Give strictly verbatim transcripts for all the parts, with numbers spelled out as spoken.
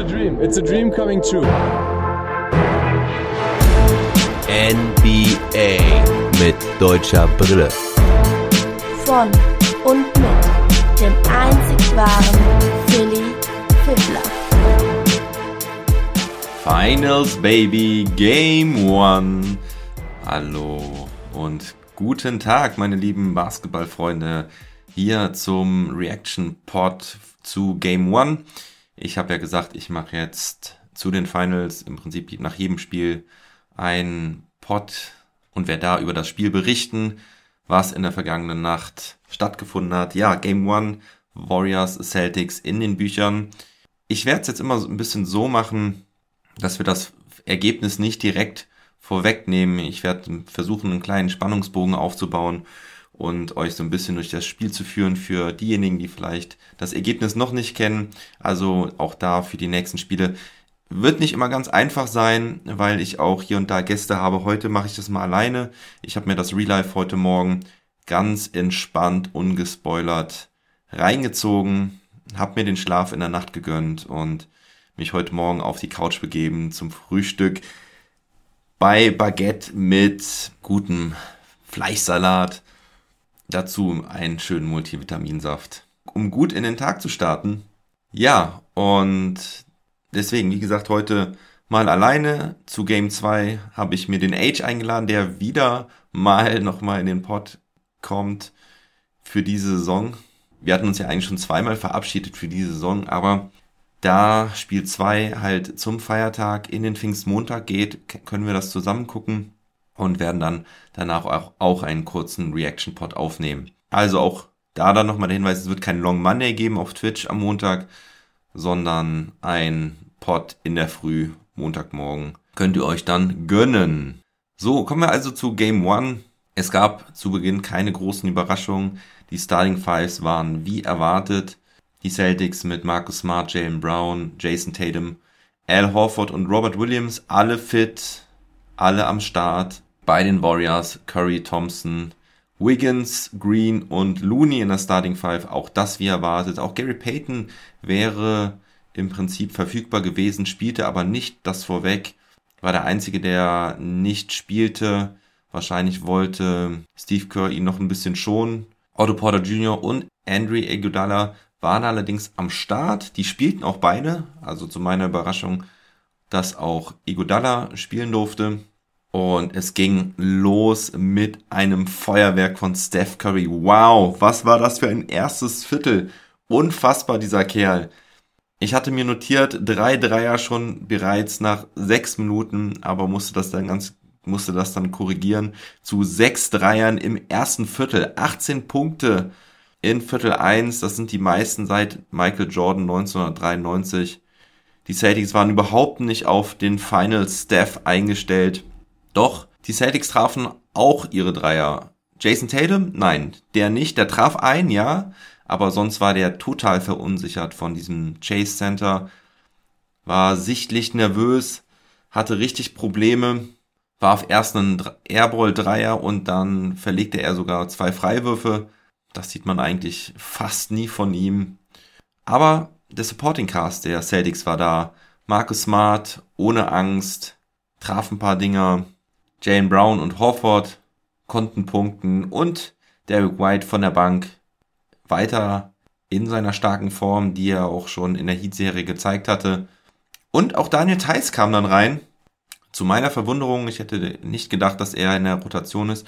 a dream. It's a dream coming true. N B A mit deutscher Brille. Von und mit dem einzig wahren Philly Fiddler. Finals, Baby, Game One. Hallo und guten Tag, meine lieben Basketballfreunde. Hier zum Reaction-Pod zu Game One. Ich habe ja gesagt, ich mache jetzt zu den Finals im Prinzip nach jedem Spiel ein Pod und werde da über das Spiel berichten, was in der vergangenen Nacht stattgefunden hat. Ja, Game One, Warriors, Celtics in den Büchern. Ich werde es jetzt immer so ein bisschen so machen, dass wir das Ergebnis nicht direkt vorwegnehmen. Ich werde versuchen, einen kleinen Spannungsbogen aufzubauen und euch so ein bisschen durch das Spiel zu führen für diejenigen, die vielleicht das Ergebnis noch nicht kennen. Also auch da für die nächsten Spiele. Wird nicht immer ganz einfach sein, weil ich auch hier und da Gäste habe. Heute mache ich das mal alleine. Ich habe mir das Real Life heute Morgen ganz entspannt, ungespoilert reingezogen, habe mir den Schlaf in der Nacht gegönnt und mich heute Morgen auf die Couch begeben zum Frühstück bei Baguette mit gutem Fleischsalat. Dazu einen schönen Multivitaminsaft, um gut in den Tag zu starten. Ja, und deswegen, wie gesagt, heute mal alleine. Zu Game zwei habe ich mir den Age eingeladen, der wieder mal nochmal in den Pod kommt für diese Saison. Wir hatten uns ja eigentlich schon zweimal verabschiedet für diese Saison, aber da Spiel zwei halt zum Feiertag in den Pfingstmontag geht, können wir das zusammen gucken und werden dann danach auch, auch einen kurzen Reaction-Pod aufnehmen. Also auch da dann nochmal der Hinweis, es wird kein Long Monday geben auf Twitch am Montag, sondern ein Pod in der Früh, Montagmorgen, könnt ihr euch dann gönnen. So, kommen wir also zu Game One. Es gab zu Beginn keine großen Überraschungen. Die Starting Fives waren wie erwartet. Die Celtics mit Marcus Smart, Jaylen Brown, Jason Tatum, Al Horford und Robert Williams, alle fit, alle am Start. Bei den Warriors Curry, Thompson, Wiggins, Green und Looney in der Starting Five, auch das wie erwartet. Auch Gary Payton wäre im Prinzip verfügbar gewesen, spielte aber nicht, das vorweg. War der Einzige, der nicht spielte. Wahrscheinlich wollte Steve Kerr ihn noch ein bisschen schonen. Otto Porter Junior und Andre Iguodala waren allerdings am Start. Die spielten auch beide, also zu meiner Überraschung, dass auch Iguodala spielen durfte. Und es ging los mit einem Feuerwerk von Steph Curry. Wow, was war das für ein erstes Viertel? Unfassbar, dieser Kerl. Ich hatte mir notiert, drei Dreier schon bereits nach sechs Minuten, aber musste das dann ganz, musste das dann korrigieren zu sechs Dreiern im ersten Viertel. achtzehn Punkte in Viertel eins, das sind die meisten seit Michael Jordan neunzehnhundertdreiundneunzig. Die Celtics waren überhaupt nicht auf den Final Steph eingestellt. Doch, die Celtics trafen auch ihre Dreier. Jason Tatum? Nein, der nicht. Der traf ein, ja, aber sonst war der total verunsichert von diesem Chase Center. War sichtlich nervös, hatte richtig Probleme, warf erst einen Airball-Dreier und dann verlegte er sogar zwei Freiwürfe. Das sieht man eigentlich fast nie von ihm. Aber der Supporting Cast der Celtics war da. Marcus Smart, ohne Angst, traf ein paar Dinger. Jaylen Brown und Horford konnten punkten. Und Derrick White von der Bank weiter in seiner starken Form, die er auch schon in der Heat-Serie gezeigt hatte. Und auch Daniel Theis kam dann rein. Zu meiner Verwunderung, ich hätte nicht gedacht, dass er in der Rotation ist.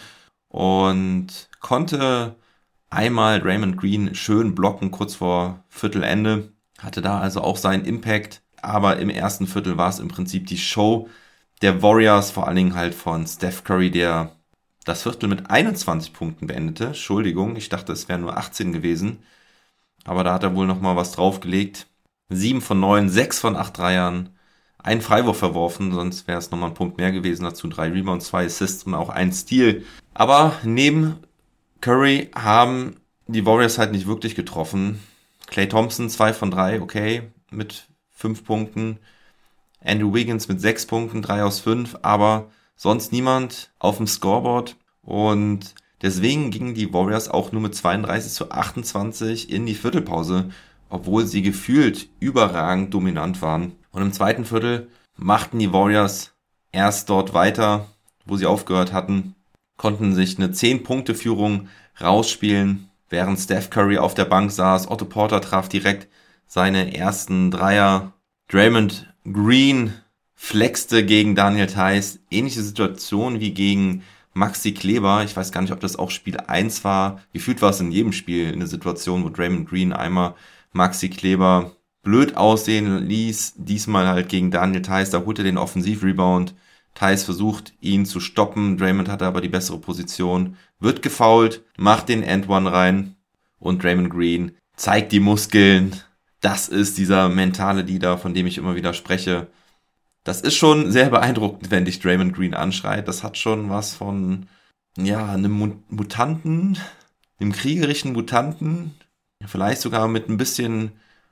Und konnte einmal Draymond Green schön blocken, kurz vor Viertelende. Hatte da also auch seinen Impact. Aber im ersten Viertel war es im Prinzip die Show der Warriors, vor allen Dingen halt von Steph Curry, der das Viertel mit einundzwanzig Punkten beendete. Entschuldigung, ich dachte, es wären nur achtzehn gewesen. Aber da hat er wohl nochmal was draufgelegt. sieben von neun, sechs von acht Dreiern. Ein Freiwurf verworfen, sonst wäre es nochmal ein Punkt mehr gewesen. Dazu drei Rebounds, zwei Assists und auch ein Steal. Aber neben Curry haben die Warriors halt nicht wirklich getroffen. Klay Thompson zwei von drei, okay, mit fünf Punkten. Andrew Wiggins mit sechs Punkten, drei aus fünf, aber sonst niemand auf dem Scoreboard. Und deswegen gingen die Warriors auch nur mit zweiunddreißig zu achtundzwanzig in die Viertelpause, obwohl sie gefühlt überragend dominant waren. Und im zweiten Viertel machten die Warriors erst dort weiter, wo sie aufgehört hatten, konnten sich eine zehn-Punkte-Führung rausspielen, während Steph Curry auf der Bank saß. Otto Porter traf direkt seine ersten Dreier. Draymond Green flexte gegen Daniel Theis. Ähnliche Situation wie gegen Maxi Kleber. Ich weiß gar nicht, ob das auch Spiel eins war. Gefühlt war es in jedem Spiel eine Situation, wo Draymond Green einmal Maxi Kleber blöd aussehen ließ. Diesmal halt gegen Daniel Theis. Da holte den Offensivrebound. Theis versucht, ihn zu stoppen. Draymond hatte aber die bessere Position. Wird gefoult, macht den And-One rein. Und Draymond Green zeigt die Muskeln. Das ist dieser mentale Leader, von dem ich immer wieder spreche. Das ist schon sehr beeindruckend, wenn dich Draymond Green anschreit. Das hat schon was von, ja, einem Mutanten, einem kriegerischen Mutanten. Vielleicht sogar mit ein bisschen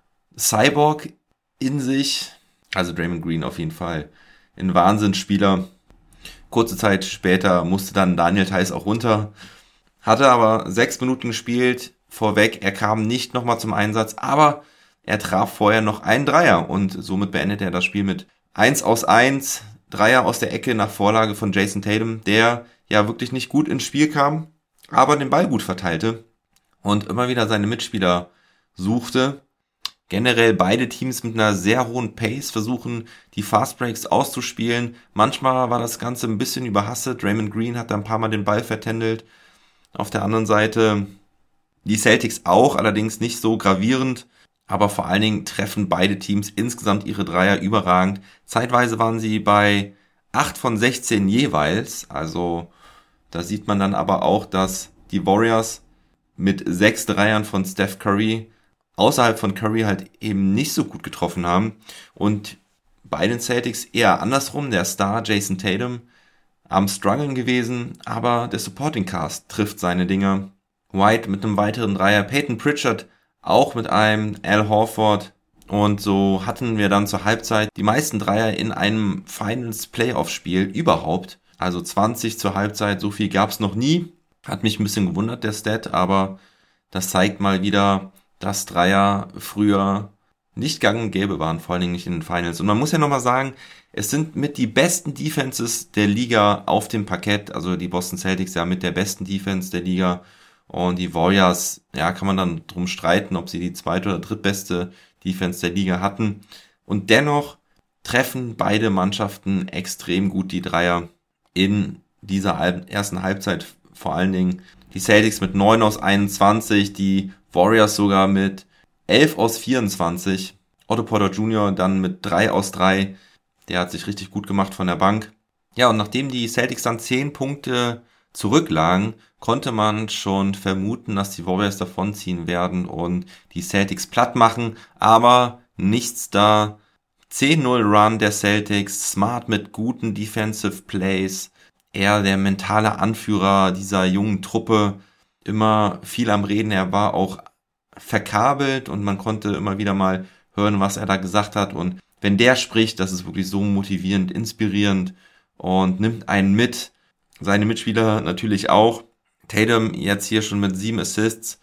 Cyborg in sich. Also Draymond Green auf jeden Fall ein Wahnsinnsspieler. Kurze Zeit später musste dann Daniel Theis auch runter. Hatte aber sechs Minuten gespielt. Vorweg, er kam nicht nochmal zum Einsatz, aber er traf vorher noch einen Dreier und somit beendete er das Spiel mit eins aus eins. Dreier aus der Ecke nach Vorlage von Jason Tatum, der ja wirklich nicht gut ins Spiel kam, aber den Ball gut verteilte und immer wieder seine Mitspieler suchte. Generell beide Teams mit einer sehr hohen Pace versuchen, die Fastbreaks auszuspielen. Manchmal war das Ganze ein bisschen überhastet. Draymond Green hat da ein paar Mal den Ball vertändelt. Auf der anderen Seite die Celtics auch, allerdings nicht so gravierend. Aber vor allen Dingen treffen beide Teams insgesamt ihre Dreier überragend. Zeitweise waren sie bei acht von sechzehn jeweils. Also da sieht man dann aber auch, dass die Warriors mit sechs Dreiern von Steph Curry außerhalb von Curry halt eben nicht so gut getroffen haben. Und bei den Celtics eher andersrum. Der Star Jason Tatum am Struggeln gewesen, aber der Supporting Cast trifft seine Dinger. White mit einem weiteren Dreier, Peyton Pritchard auch mit einem, Al Horford. Und so hatten wir dann zur Halbzeit die meisten Dreier in einem Finals-Playoff-Spiel überhaupt. Also zwanzig zur Halbzeit, so viel gab es noch nie. Hat mich ein bisschen gewundert, der Stat, aber das zeigt mal wieder, dass Dreier früher nicht gang und gäbe waren, vor allen Dingen nicht in den Finals. Und man muss ja nochmal sagen, es sind mit die besten Defenses der Liga auf dem Parkett. Also die Boston Celtics ja mit der besten Defense der Liga. Und die Warriors, ja, kann man dann drum streiten, ob sie die zweite oder drittbeste Defense der Liga hatten. Und dennoch treffen beide Mannschaften extrem gut die Dreier in dieser ersten Halbzeit. Vor allen Dingen die Celtics mit neun aus einundzwanzig, die Warriors sogar mit elf aus vierundzwanzig. Otto Porter Junior dann mit drei aus drei. Der hat sich richtig gut gemacht von der Bank. Ja, und nachdem die Celtics dann zehn Punkte zurücklagen, konnte man schon vermuten, dass die Warriors davonziehen werden und die Celtics platt machen. Aber nichts da. zehn null Run der Celtics. Smart mit guten Defensive Plays. Er der mentale Anführer dieser jungen Truppe. Immer viel am Reden. Er war auch verkabelt und man konnte immer wieder mal hören, was er da gesagt hat. Und wenn der spricht, das ist wirklich so motivierend, inspirierend und nimmt einen mit. Seine Mitspieler natürlich auch. Tatum jetzt hier schon mit sieben Assists.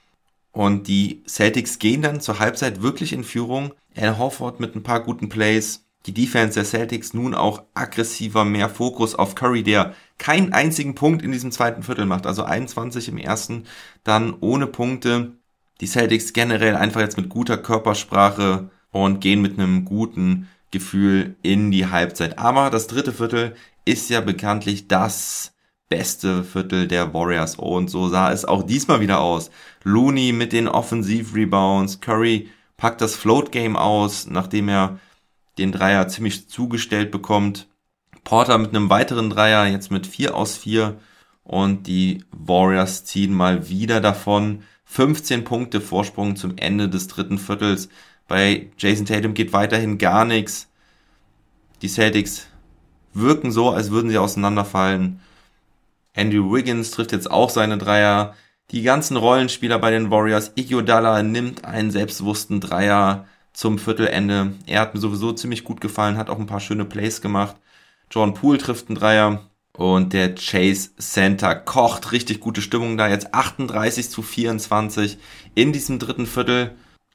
Und die Celtics gehen dann zur Halbzeit wirklich in Führung. Al Horford mit ein paar guten Plays. Die Defense der Celtics nun auch aggressiver, mehr Fokus auf Curry, der keinen einzigen Punkt in diesem zweiten Viertel macht. Also einundzwanzig im ersten, dann ohne Punkte. Die Celtics generell einfach jetzt mit guter Körpersprache und gehen mit einem guten Gefühl in die Halbzeit. Aber das dritte Viertel ist ja bekanntlich das beste Viertel der Warriors. Und so sah es auch diesmal wieder aus. Looney mit den Offensiv-Rebounds. Curry packt das Float-Game aus, nachdem er den Dreier ziemlich zugestellt bekommt. Porter mit einem weiteren Dreier, jetzt mit vier aus vier. Und die Warriors ziehen mal wieder davon. fünfzehn Punkte Vorsprung zum Ende des dritten Viertels. Bei Jason Tatum geht weiterhin gar nichts. Die Celtics wirken so, als würden sie auseinanderfallen. Andrew Wiggins trifft jetzt auch seine Dreier. Die ganzen Rollenspieler bei den Warriors. Iguodala nimmt einen selbstbewussten Dreier zum Viertelende. Er hat mir sowieso ziemlich gut gefallen, hat auch ein paar schöne Plays gemacht. Jordan Poole trifft einen Dreier. Und der Chase Center kocht, richtig gute Stimmung da. Jetzt achtunddreißig zu vierundzwanzig in diesem dritten Viertel.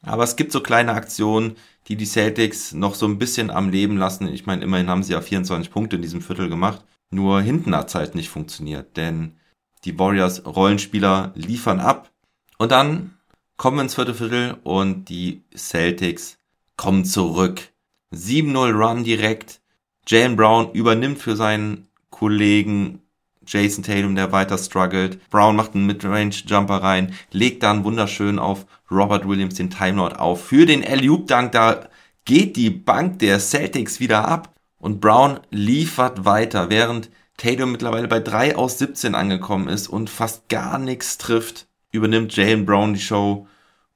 Aber es gibt so kleine Aktionen, die die Celtics noch so ein bisschen am Leben lassen. Ich meine, immerhin haben sie ja vierundzwanzig Punkte in diesem Viertel gemacht. Nur hinten hat es halt nicht funktioniert, denn die Warriors Rollenspieler liefern ab. Und dann kommen wir ins vierte Viertel und die Celtics kommen zurück. sieben null Run direkt. Jaylen Brown übernimmt für seinen Kollegen Jason Tatum, der weiter struggelt. Brown macht einen Midrange-Jumper rein, legt dann wunderschön auf Robert Williams den Timeout auf. Für den Alley-Oop-Dunk, da geht die Bank der Celtics wieder ab und Brown liefert weiter, während Tatum mittlerweile bei drei aus siebzehn angekommen ist und fast gar nichts trifft, übernimmt Jaylen Brown die Show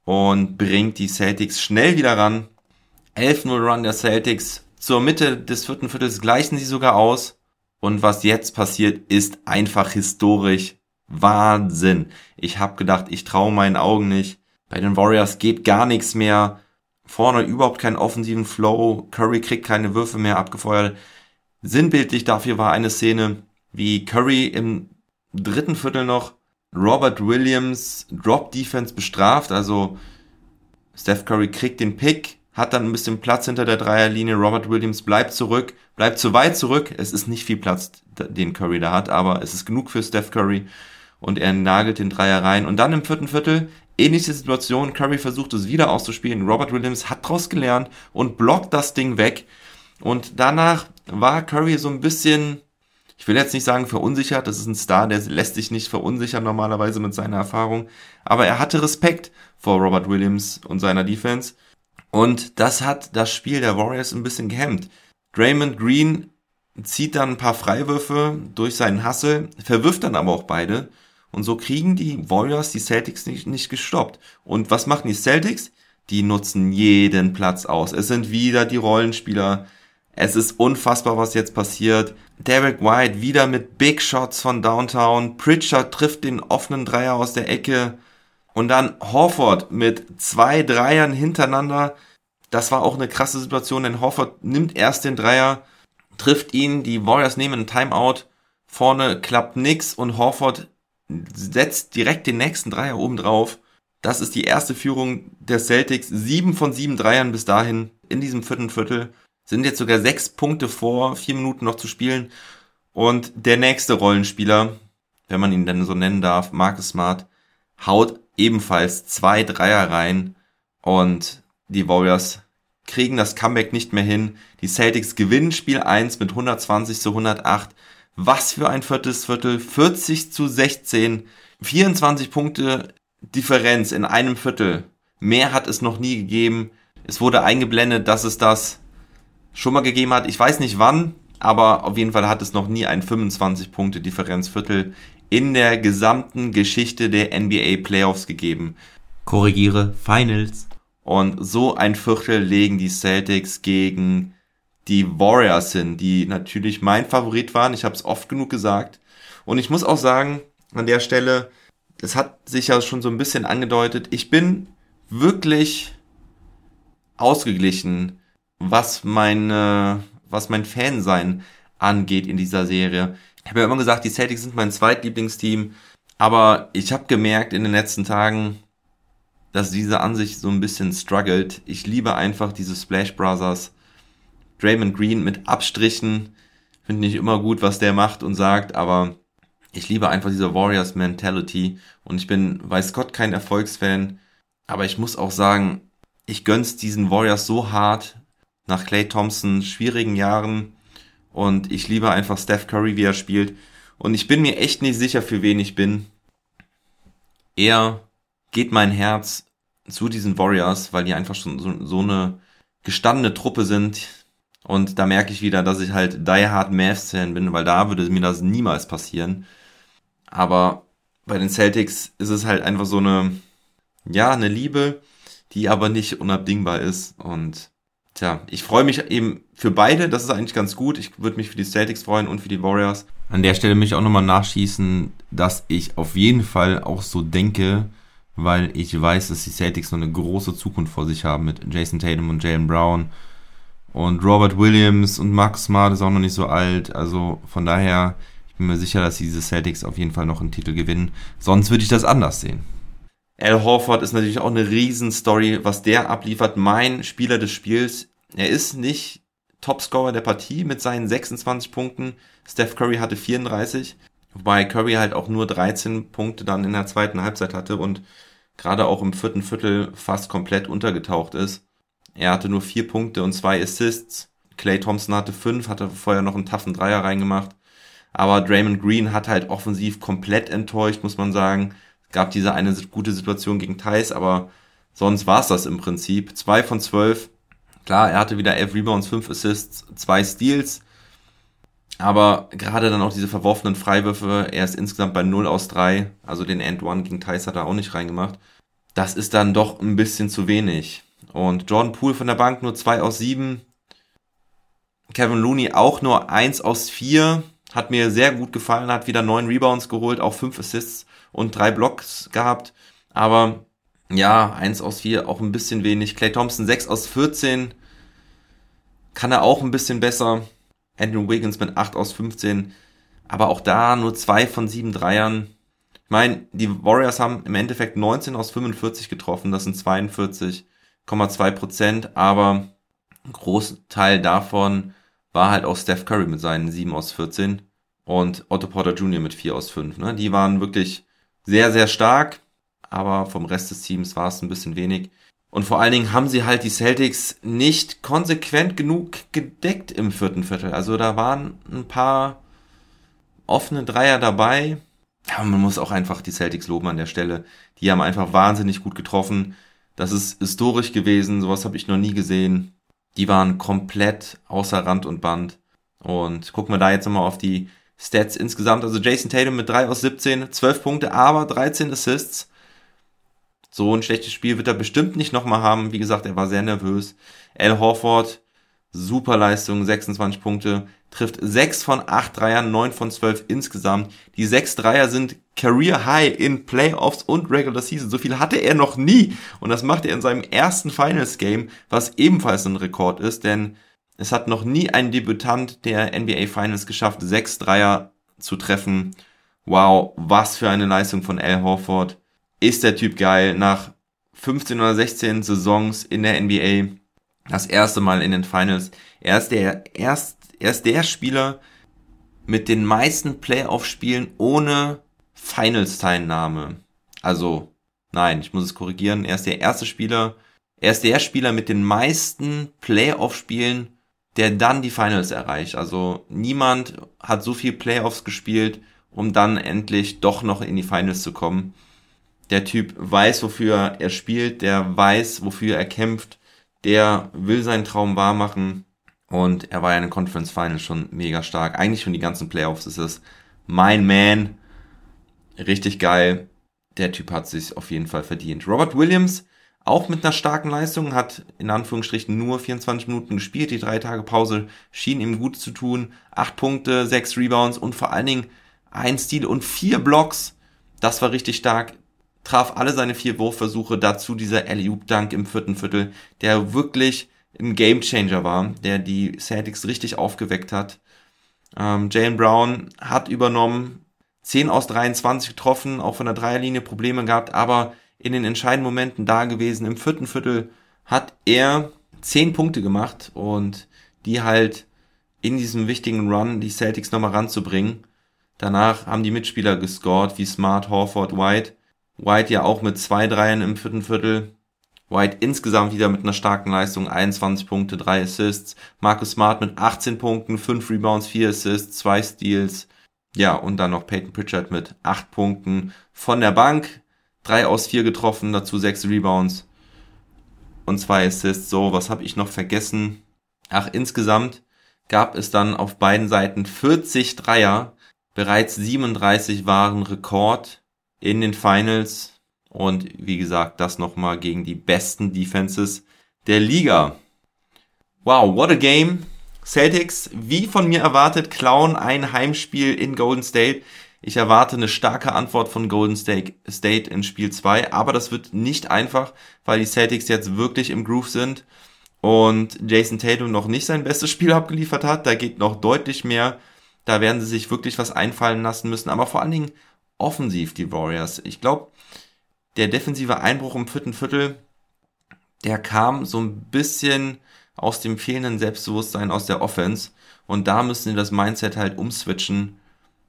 und bringt die Celtics schnell wieder ran. elf null Run der Celtics. Zur Mitte des vierten Viertels gleichen sie sogar aus. Und was jetzt passiert, ist einfach historisch. Wahnsinn. Ich habe gedacht, ich traue meinen Augen nicht. Bei den Warriors geht gar nichts mehr. Vorne überhaupt keinen offensiven Flow. Curry kriegt keine Würfe mehr abgefeuert. Sinnbildlich dafür war eine Szene, wie Curry im dritten Viertel noch Robert Williams Drop Defense bestraft. Also Steph Curry kriegt den Pick, hat dann ein bisschen Platz hinter der Dreierlinie. Robert Williams bleibt zurück, bleibt zu weit zurück. Es ist nicht viel Platz, den Curry da hat, aber es ist genug für Steph Curry. Und er nagelt den Dreier rein. Und dann im vierten Viertel, ähnliche Situation, Curry versucht es wieder auszuspielen. Robert Williams hat draus gelernt und blockt das Ding weg. Und danach war Curry so ein bisschen, ich will jetzt nicht sagen verunsichert, das ist ein Star, der lässt sich nicht verunsichern normalerweise mit seiner Erfahrung. Aber er hatte Respekt vor Robert Williams und seiner Defense. Und das hat das Spiel der Warriors ein bisschen gehemmt. Draymond Green zieht dann ein paar Freiwürfe durch seinen Hustle, verwirft dann aber auch beide. Und so kriegen die Warriors die Celtics nicht, nicht gestoppt. Und was machen die Celtics? Die nutzen jeden Platz aus. Es sind wieder die Rollenspieler. Es ist unfassbar, was jetzt passiert. Derek White wieder mit Big Shots von Downtown. Pritchard trifft den offenen Dreier aus der Ecke. Und dann Horford mit zwei Dreiern hintereinander. Das war auch eine krasse Situation, denn Horford nimmt erst den Dreier, trifft ihn, die Warriors nehmen einen Timeout, vorne klappt nix und Horford setzt direkt den nächsten Dreier oben drauf. Das ist die erste Führung der Celtics. Sieben von sieben Dreiern bis dahin in diesem vierten Viertel. Sind jetzt sogar sechs Punkte vor, vier Minuten noch zu spielen. Und der nächste Rollenspieler, wenn man ihn denn so nennen darf, Marcus Smart, haut ebenfalls zwei Dreier rein und die Warriors kriegen das Comeback nicht mehr hin. Die Celtics gewinnen Spiel eins mit hundertzwanzig zu hundertacht. Was für ein viertes Viertel, vierzig zu sechzehn, vierundzwanzig Punkte Differenz in einem Viertel. Mehr hat es noch nie gegeben. Es wurde eingeblendet, dass es das schon mal gegeben hat. Ich weiß nicht wann, aber auf jeden Fall hat es noch nie ein fünfundzwanzig Punkte Differenz Viertel in der gesamten Geschichte der N B A Playoffs gegeben. Korrigiere, Finals. Und so ein Viertel legen die Celtics gegen die Warriors hin, die natürlich mein Favorit waren. Ich habe es oft genug gesagt. Und ich muss auch sagen, an der Stelle, es hat sich ja schon so ein bisschen angedeutet, ich bin wirklich ausgeglichen, was meine, was mein Fansein angeht in dieser Serie. Ich habe ja immer gesagt, die Celtics sind mein zweitlieblingsteam, aber ich habe gemerkt in den letzten Tagen, dass diese Ansicht so ein bisschen struggelt. Ich liebe einfach diese Splash Brothers. Draymond Green mit Abstrichen, finde nicht immer gut, was der macht und sagt, aber ich liebe einfach diese Warriors Mentality und ich bin, weiß Gott, kein Erfolgsfan, aber ich muss auch sagen, ich gönn's diesen Warriors so hart nach Klay Thompson schwierigen Jahren und ich liebe einfach Steph Curry, wie er spielt und ich bin mir echt nicht sicher, für wen ich bin. Eher geht mein Herz zu diesen Warriors, weil die einfach schon so, so eine gestandene Truppe sind. Und da merke ich wieder, dass ich halt Die Hard Mavs-Fan bin, weil da würde mir das niemals passieren. Aber bei den Celtics ist es halt einfach so eine, ja, eine Liebe, die aber nicht unabdingbar ist. Und tja, ich freue mich eben für beide, das ist eigentlich ganz gut. Ich würde mich für die Celtics freuen und für die Warriors. An der Stelle möchte ich auch nochmal nachschießen, dass ich auf jeden Fall auch so denke, weil ich weiß, dass die Celtics noch eine große Zukunft vor sich haben mit Jason Tatum und Jaylen Brown. Und Robert Williams und Marcus Smart ist auch noch nicht so alt. Also von daher, ich bin mir sicher, dass diese Celtics auf jeden Fall noch einen Titel gewinnen. Sonst würde ich das anders sehen. Al Horford ist natürlich auch eine Riesenstory, was der abliefert. Mein Spieler des Spiels. Er ist nicht Topscorer der Partie mit seinen sechsundzwanzig Punkten. Steph Curry hatte vierunddreißig, wobei Curry halt auch nur dreizehn Punkte dann in der zweiten Halbzeit hatte und gerade auch im vierten Viertel fast komplett untergetaucht ist. Er hatte nur vier Punkte und zwei Assists. Klay Thompson hatte fünf, hatte vorher noch einen taffen Dreier reingemacht. Aber Draymond Green hat halt offensiv komplett enttäuscht, muss man sagen. Es gab diese eine gute Situation gegen Theis, aber sonst war es das im Prinzip. zwei von zwölf. Klar, er hatte wieder elf Rebounds, fünf Assists, zwei Steals. Aber gerade dann auch diese verworfenen Freiwürfe, er ist insgesamt bei null aus drei. Also den End One gegen Theis hat er auch nicht reingemacht. Das ist dann doch ein bisschen zu wenig. Und Jordan Poole von der Bank nur zwei aus sieben. Kevin Looney auch nur eins aus vier. Hat mir sehr gut gefallen, hat wieder neun Rebounds geholt, auch fünf Assists und drei Blocks gehabt. Aber ja, eins aus vier, auch ein bisschen wenig. Klay Thompson sechs aus vierzehn. Kann er auch ein bisschen besser. Andrew Wiggins mit acht aus fünfzehn. Aber auch da nur zwei von sieben Dreiern. Ich meine, die Warriors haben im Endeffekt neunzehn aus fünfundvierzig getroffen. Das sind zweiundvierzig Komma zwei Prozent. Aber ein Großteil davon war halt auch Steph Curry mit seinen sieben aus vierzehn und Otto Porter Junior mit vier aus fünf. Ne? Die waren wirklich sehr, sehr stark, aber vom Rest des Teams war es ein bisschen wenig. Und vor allen Dingen haben sie halt die Celtics nicht konsequent genug gedeckt im vierten Viertel. Also da waren ein paar offene Dreier dabei. Aber man muss auch einfach die Celtics loben an der Stelle. Die haben einfach wahnsinnig gut getroffen. Das ist historisch gewesen, sowas habe ich noch nie gesehen. Die waren komplett außer Rand und Band. Und gucken wir da jetzt nochmal auf die Stats insgesamt. Also Jason Tatum mit drei aus siebzehn, zwölf Punkte, aber dreizehn Assists. So ein schlechtes Spiel wird er bestimmt nicht nochmal haben. Wie gesagt, er war sehr nervös. Al Horford, super Leistung, sechsundzwanzig Punkte. Trifft sechs von acht Dreiern, neun von zwölf insgesamt. Die sechs Dreier sind Career High in Playoffs und Regular Season. So viel hatte er noch nie. Und das macht er in seinem ersten Finals Game, was ebenfalls ein Rekord ist, denn es hat noch nie ein Debütant der N B A Finals geschafft, sechs Dreier zu treffen. Wow, was für eine Leistung von Al Horford. Ist der Typ geil. Nach fünfzehn oder sechzehn Saisons in der N B A, das erste Mal in den Finals. Er ist der, erst, er ist der Spieler mit den meisten Playoff-Spielen ohne Finals-Teilnahme. Also, nein, ich muss es korrigieren. Er ist der erste Spieler, er ist der Spieler mit den meisten Playoff-Spielen, der dann die Finals erreicht. Also, niemand hat so viel Playoffs gespielt, um dann endlich doch noch in die Finals zu kommen. Der Typ weiß, wofür er spielt, der weiß, wofür er kämpft, der will seinen Traum wahr machen und er war ja in den Conference Finals schon mega stark. Eigentlich schon die ganzen Playoffs ist es mein Man. Richtig geil. Der Typ hat sich auf jeden Fall verdient. Robert Williams, auch mit einer starken Leistung, hat in Anführungsstrichen nur vierundzwanzig Minuten gespielt. Die drei Tage Pause schien ihm gut zu tun. Acht Punkte, sechs Rebounds und vor allen Dingen ein Steal und vier Blocks. Das war richtig stark. Traf alle seine vier Wurfversuche, dazu dieser Alley-Oop-Dunk im vierten Viertel, der wirklich ein Gamechanger war, der die Celtics richtig aufgeweckt hat. Ähm, Jaylen Brown hat übernommen, zehn aus dreiundzwanzig getroffen, auch von der Dreierlinie Probleme gehabt, aber in den entscheidenden Momenten da gewesen. Im vierten Viertel hat er zehn Punkte gemacht und die halt in diesem wichtigen Run die Celtics nochmal ranzubringen. Danach haben die Mitspieler gescored, wie Smart, Horford, White. White ja auch mit zwei Dreiern im vierten Viertel. White insgesamt wieder mit einer starken Leistung, einundzwanzig Punkte, drei Assists. Marcus Smart mit achtzehn Punkten, fünf Rebounds, vier Assists, zwei Steals. Ja, und dann noch Peyton Pritchard mit acht Punkten von der Bank. drei aus vier getroffen, dazu sechs Rebounds und zwei Assists. So, was habe ich noch vergessen? Ach, insgesamt gab es dann auf beiden Seiten vierzig Dreier. Bereits siebenunddreißig waren Rekord in den Finals. Und wie gesagt, das nochmal gegen die besten Defenses der Liga. Wow, what a game. Celtics, wie von mir erwartet, klauen ein Heimspiel in Golden State. Ich erwarte eine starke Antwort von Golden State in Spiel zwei, aber das wird nicht einfach, weil die Celtics jetzt wirklich im Groove sind und Jason Tatum noch nicht sein bestes Spiel abgeliefert hat. Da geht noch deutlich mehr. Da werden sie sich wirklich was einfallen lassen müssen, aber vor allen Dingen offensiv die Warriors. Ich glaube, der defensive Einbruch im vierten Viertel, der kam so ein bisschen aus dem fehlenden Selbstbewusstsein aus der Offense. Und da müssen sie das Mindset halt umswitchen.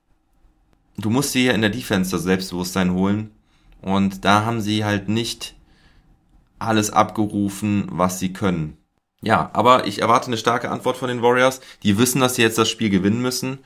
Du musst dir in der Defense das Selbstbewusstsein holen. Und da haben sie halt nicht alles abgerufen, was sie können. Ja, aber ich erwarte eine starke Antwort von den Warriors. Die wissen, dass sie jetzt das Spiel gewinnen müssen.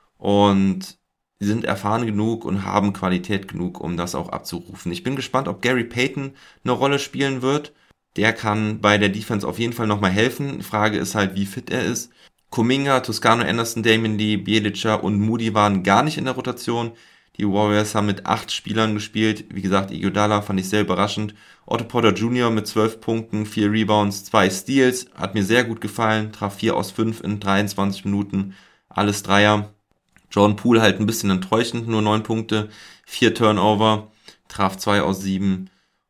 Und sie sind erfahren genug und haben Qualität genug, um das auch abzurufen. Ich bin gespannt, ob Gary Payton eine Rolle spielen wird. Der kann bei der Defense auf jeden Fall nochmal helfen. Die Frage ist halt, wie fit er ist. Kuminga, Toscano Anderson, Damian Lee, Bjelica und Moody waren gar nicht in der Rotation. Die Warriors haben mit acht Spielern gespielt. Wie gesagt, Iguodala fand ich sehr überraschend. Otto Porter Junior mit zwölf Punkten, vier Rebounds, zwei Steals. Hat mir sehr gut gefallen. Traf vier aus fünf in dreiundzwanzig Minuten. Alles Dreier. Jordan Poole halt ein bisschen enttäuschend. Nur neun Punkte, vier Turnover. Traf zwei aus sieben.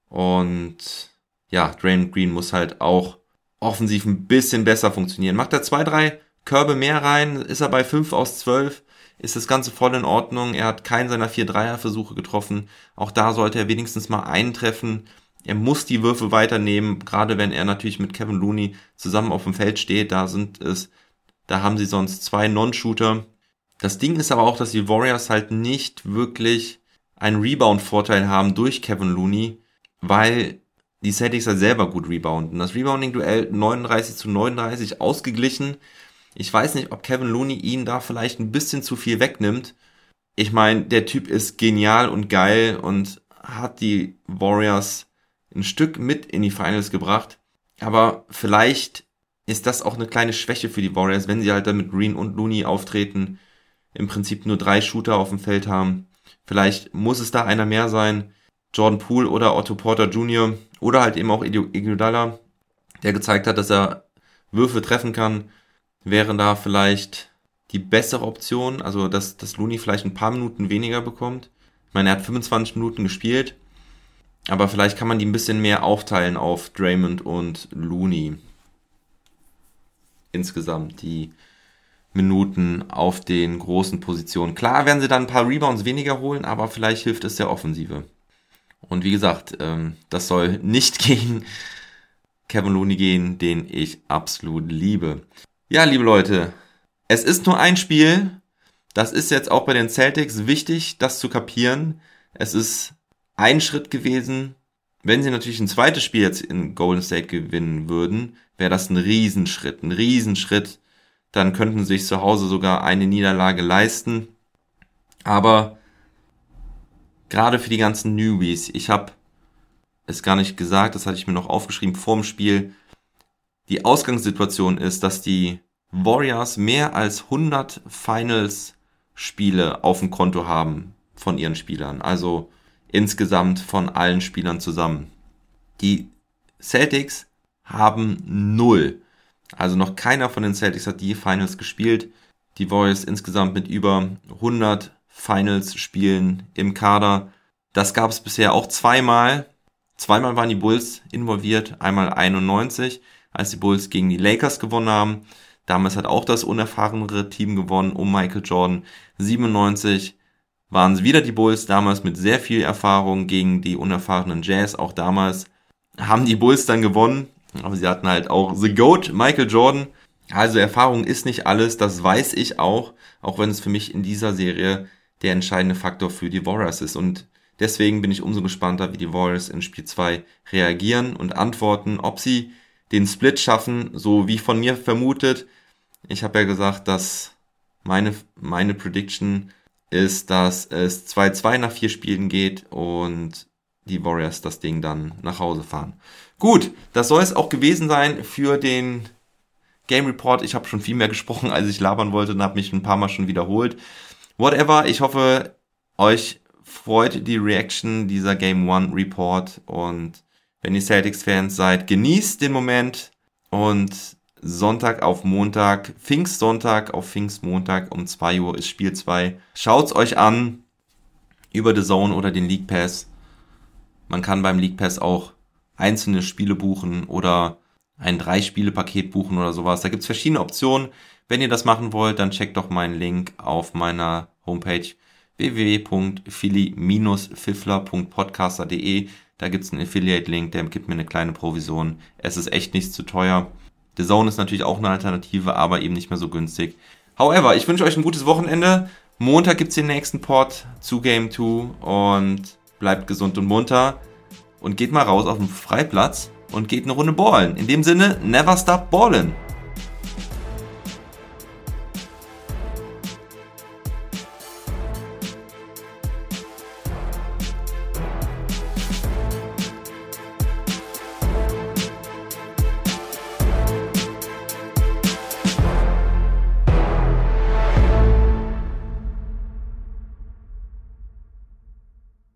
Und ja, Draymond Green muss halt auch offensiv ein bisschen besser funktionieren. Macht er zwei, drei Körbe mehr rein, ist er bei fünf aus zwölf. Ist das Ganze voll in Ordnung. Er hat keinen seiner vier Dreierversuche getroffen. Auch da sollte er wenigstens mal einen treffen. Er muss die Würfe weiternehmen, gerade wenn er natürlich mit Kevin Looney zusammen auf dem Feld steht. Da sind es, da haben sie sonst zwei Non-Shooter. Das Ding ist aber auch, dass die Warriors halt nicht wirklich einen Rebound-Vorteil haben durch Kevin Looney, weil die Celtics halt selber gut rebounden. Das Rebounding-Duell neununddreißig zu neununddreißig ausgeglichen. Ich weiß nicht, ob Kevin Looney ihn da vielleicht ein bisschen zu viel wegnimmt. Ich meine, der Typ ist genial und geil und hat die Warriors ein Stück mit in die Finals gebracht. Aber vielleicht ist das auch eine kleine Schwäche für die Warriors, wenn sie halt dann mit Green und Looney auftreten, im Prinzip nur drei Shooter auf dem Feld haben. Vielleicht muss es da einer mehr sein. Jordan Poole oder Otto Porter Junior oder halt eben auch Iguodala, der gezeigt hat, dass er Würfe treffen kann, wäre da vielleicht die bessere Option, also dass, dass Looney vielleicht ein paar Minuten weniger bekommt. Ich meine, er hat fünfundzwanzig Minuten gespielt, aber vielleicht kann man die ein bisschen mehr aufteilen auf Draymond und Looney. Insgesamt die Minuten auf den großen Positionen. Klar werden sie dann ein paar Rebounds weniger holen, aber vielleicht hilft es der Offensive. Und wie gesagt, ähm, das soll nicht gegen Kevin Looney gehen, den ich absolut liebe. Ja, liebe Leute, es ist nur ein Spiel. Das ist jetzt auch bei den Celtics wichtig, das zu kapieren. Es ist ein Schritt gewesen. Wenn sie natürlich ein zweites Spiel jetzt in Golden State gewinnen würden, wäre das ein Riesenschritt, ein Riesenschritt. Dann könnten sie sich zu Hause sogar eine Niederlage leisten. Aber gerade für die ganzen Newbies, ich habe es gar nicht gesagt, das hatte ich mir noch aufgeschrieben vor dem Spiel. Die Ausgangssituation ist, dass die Warriors mehr als hundert Finals-Spiele auf dem Konto haben von ihren Spielern. Also insgesamt von allen Spielern zusammen. Die Celtics haben null. Also noch keiner von den Celtics hat die Finals gespielt. Die Warriors insgesamt mit über hundert Finals-Spielen im Kader. Das gab es bisher auch zweimal. Zweimal waren die Bulls involviert. Einmal einundneunzig, als die Bulls gegen die Lakers gewonnen haben. Damals hat auch das unerfahrenere Team gewonnen um Michael Jordan. siebenundneunzig waren es wieder die Bulls, damals mit sehr viel Erfahrung gegen die unerfahrenen Jazz. Auch damals haben die Bulls dann gewonnen. Aber sie hatten halt auch The GOAT, Michael Jordan. Also Erfahrung ist nicht alles, das weiß ich auch. Auch wenn es für mich in dieser Serie der entscheidende Faktor für die Warriors ist. Und deswegen bin ich umso gespannter, wie die Warriors in Spiel zwei reagieren und antworten, ob sie den Split schaffen, so wie von mir vermutet. Ich habe ja gesagt, dass meine, meine Prediction ist, dass es zwei zwei nach vier Spielen geht und die Warriors das Ding dann nach Hause fahren. Gut, das soll es auch gewesen sein für den Game Report. Ich habe schon viel mehr gesprochen, als ich labern wollte und habe mich ein paar Mal schon wiederholt. Whatever, ich hoffe, euch freut die Reaction dieser Game One Report und wenn ihr Celtics-Fans seid, genießt den Moment und Sonntag auf Montag, Pfingstsonntag auf Pfingstmontag um zwei Uhr ist Spiel zwei. Schaut's euch an über The Zone oder den League Pass. Man kann beim League Pass auch einzelne Spiele buchen oder ein Drei-Spiele-Paket buchen oder sowas. Da gibt's verschiedene Optionen. Wenn ihr das machen wollt, dann checkt doch meinen Link auf meiner Homepage w w w punkt philly Bindestrich fiffler punkt podcaster punkt de. Da gibt es einen Affiliate-Link, der gibt mir eine kleine Provision. Es ist echt nicht zu teuer. The Zone ist natürlich auch eine Alternative, aber eben nicht mehr so günstig. However, ich wünsche euch ein gutes Wochenende. Montag gibt es den nächsten Pod zu Game zwei und bleibt gesund und munter und geht mal raus auf den Freiplatz und geht eine Runde ballen. In dem Sinne, never stop ballin'.